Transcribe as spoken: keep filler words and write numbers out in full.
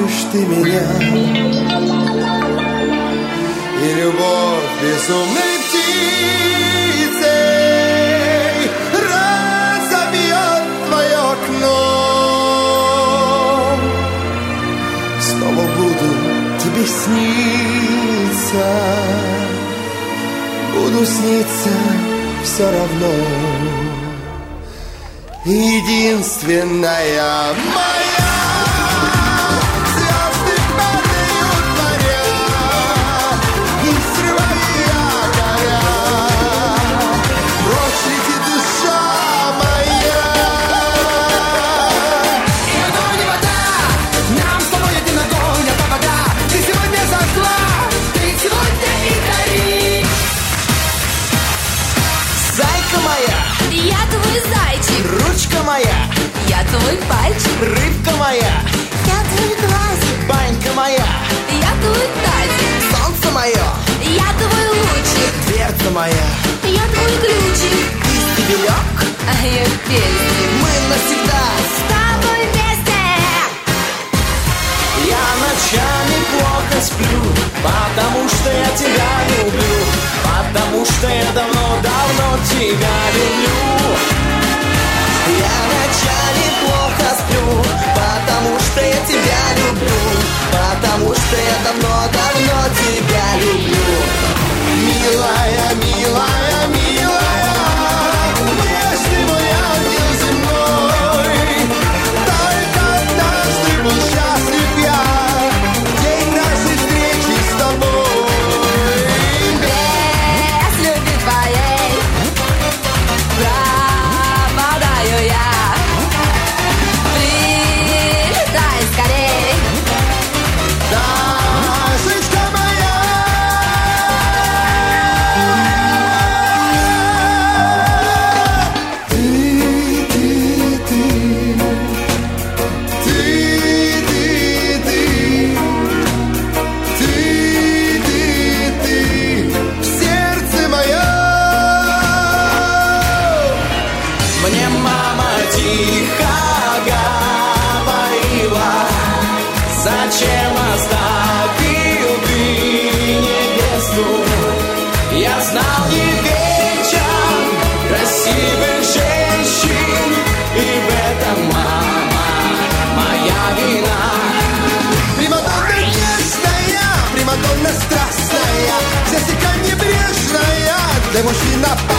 хочешь ты меня, и любовь безумной птицей разобьет твое окно. Снова буду тебе сниться, буду сниться все равно. Единственная моя, звезды падают моря, и срывая горя, прочь летит душа моя. И огонь и вода, нам с тобой один огонь, это вода. Ты сегодня зашла, ты сегодня и гори. Зайка моя, Я твой зайчик, ручка моя, я твой пальчик, рыбка моя, я твой глазик, банька моя, я твой тазик, солнце мое, я твой лучик, дверца моя, я твой ключик, ты стебелек, а я песик. мы навсегда. С тобой вместе. Я ночами плохо сплю, потому что я тебя люблю, потому что я давно-давно тебя люблю. Я ночами плохо сплю, потому что я тебя люблю, потому что я давно-давно тебя люблю. Милая, милая, милая, если мой ангел земной, только однажды был счастлив я, день нашей встречи с тобой. Без любви твоей пропадаю я. Прилетай скорей. Дашечка моя, ты, ты, ты, ты, ты, ты, ты, ты, ты, в сердце моем. Мне мама тихо говорила, зачем оставил ты невесту? Я знал, не вечен красивых женщин, и в этом, мама, моя вина. Примадонна нежная, примадонна страстная, Джессика небрежная, для мужчин опасная.